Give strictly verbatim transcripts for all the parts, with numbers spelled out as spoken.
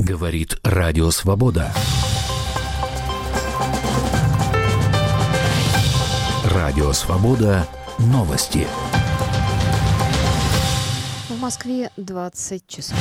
Говорит Радио Свобода. Радио Свобода. Новости. В Москве двадцать часов.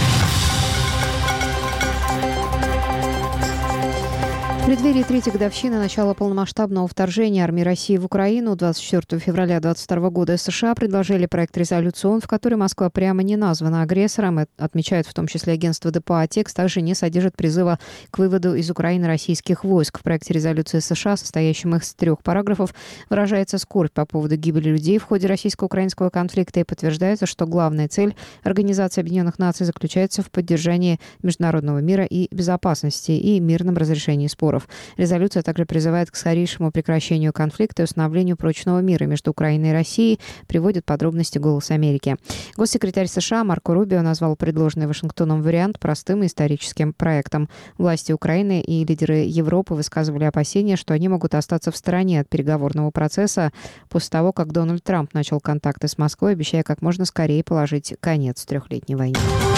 В преддверии третьей годовщины начала полномасштабного вторжения армии России в Украину двадцать четвёртого февраля две тысячи двадцать второго года США предложили проект резолюции, в которой Москва прямо не названа агрессором, отмечает в том числе агентство ДПА. Текст также не содержит призыва к выводу из Украины российских войск. В проекте резолюции США, состоящем из трех параграфов, выражается скорбь по поводу гибели людей в ходе российско-украинского конфликта и подтверждается, что главная цель Организации Объединенных Наций заключается в поддержании международного мира и безопасности и мирном разрешении споров. Резолюция также призывает к скорейшему прекращению конфликта и установлению прочного мира между Украиной и Россией, приводит подробности «Голос Америки». Госсекретарь США Марко Рубио назвал предложенный Вашингтоном вариант простым историческим проектом. Власти Украины и лидеры Европы высказывали опасения, что они могут остаться в стороне от переговорного процесса после того, как Дональд Трамп начал контакты с Москвой, обещая как можно скорее положить конец трехлетней войне.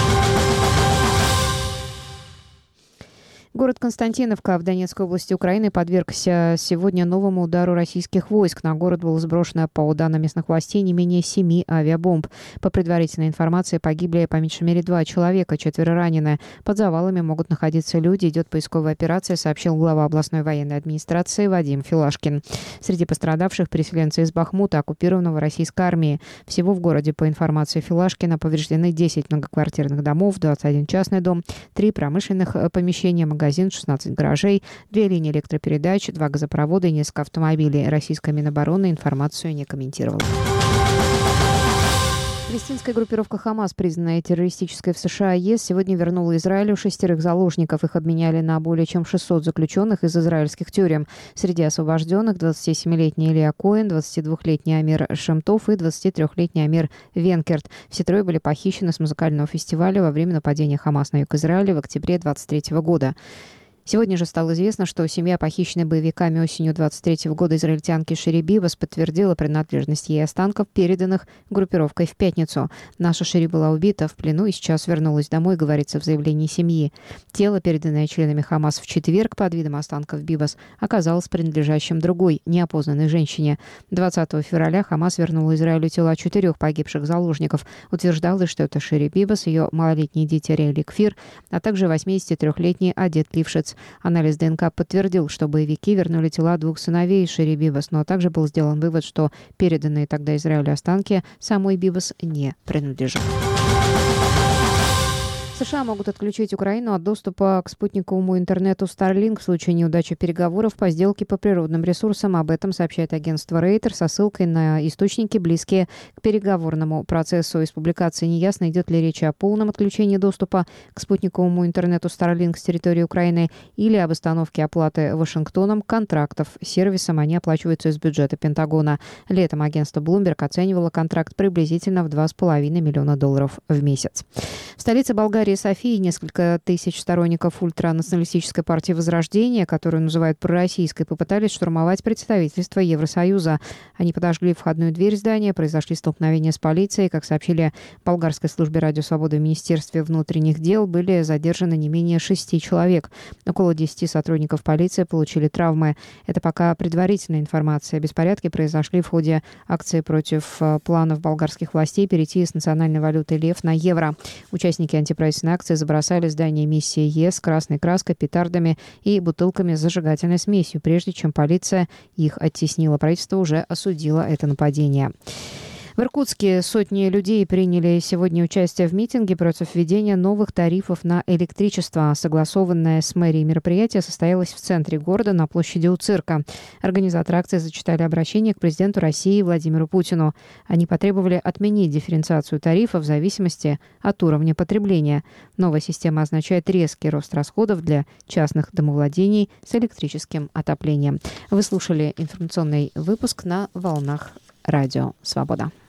Город Константиновка в Донецкой области Украины подвергся сегодня новому удару российских войск. На город было сброшено, по данным местных властей, не менее семи авиабомб. По предварительной информации, погибли по меньшей мере два человека, четверо ранены. Под завалами могут находиться люди. Идет поисковая операция, сообщил глава областной военной администрации Вадим Филашкин. Среди пострадавших переселенцы из Бахмута, оккупированного российской армией. Всего в городе, по информации Филашкина, повреждены десять многоквартирных домов, двадцать один частный дом, три промышленных помещения, магазин, шестнадцать гаражей, две линии электропередач, два газопровода и несколько автомобилей. Российская Минобороны информацию не комментировала. Палестинская группировка «Хамас», признанная террористической в США и ЕС, сегодня вернула Израилю шестерых заложников. Их обменяли на более чем шестьсот заключенных из израильских тюрем. Среди освобожденных двадцатисемилетний Илья Коэн, двадцатидвухлетний Амир Шемтов и двадцатитрёхлетний Амир Венкерт. Все трое были похищены с музыкального фестиваля во время нападения «Хамас» на юг Израиля в октябре двадцать третьего года. Сегодня же стало известно, что семья похищенной боевиками осенью двадцать третьего года израильтянки Шери Бибас подтвердила принадлежность ей останков, переданных группировкой в пятницу. Наша Шери была убита в плену и сейчас вернулась домой, говорится в заявлении семьи. Тело, переданное членами Хамас в четверг под видом останков Бибас, оказалось принадлежащим другой, неопознанной женщине. двадцатого февраля Хамас вернула Израилю тела четырех погибших заложников. Утверждалось, что это Шери Бибас, ее малолетние дети Рейли Кфир, а также восьмидесятитрёхлетний Адет Лившиц. Анализ ДНК подтвердил, что боевики вернули тела двух сыновей Шери Бибас, но также был сделан вывод, что переданные тогда Израилю останки самой Бибас не принадлежат. США могут отключить Украину от доступа к спутниковому интернету Starlink в случае неудачи переговоров по сделке по природным ресурсам. Об этом сообщает агентство Рейтер со ссылкой на источники, близкие к переговорному процессу. Из публикации неясно, идет ли речь о полном отключении доступа к спутниковому интернету Starlink с территории Украины или об остановке оплаты Вашингтоном контрактов с сервисом. Они оплачиваются из бюджета Пентагона. Летом агентство Bloomberg оценивало контракт приблизительно в два с половиной миллиона долларов в месяц. В столице Болгарии Софии несколько тысяч сторонников ультранационалистической партии Возрождения, которую называют пророссийской, попытались штурмовать представительство Евросоюза. Они подожгли входную дверь здания, произошли столкновения с полицией. Как сообщили в болгарской службе Радио Свободы в Министерстве внутренних дел, были задержаны не менее шести человек. Около десяти сотрудников полиции получили травмы. Это пока предварительная информация. Беспорядки произошли в ходе акции против планов болгарских властей перейти с национальной валюты лев на евро. Участники антиправительственной акции забросали здание миссии ЕС красной краской, петардами и бутылками с зажигательной смесью, прежде чем полиция их оттеснила. Правительство уже осудило это нападение. В Иркутске сотни людей приняли сегодня участие в митинге против введения новых тарифов на электричество. Согласованное с мэрией мероприятие состоялось в центре города на площади у цирка. Организаторы акции зачитали обращение к президенту России Владимиру Путину. Они потребовали отменить дифференциацию тарифов в зависимости от уровня потребления. Новая система означает резкий рост расходов для частных домовладений с электрическим отоплением. Вы слушали информационный выпуск на волнах Радио Свобода.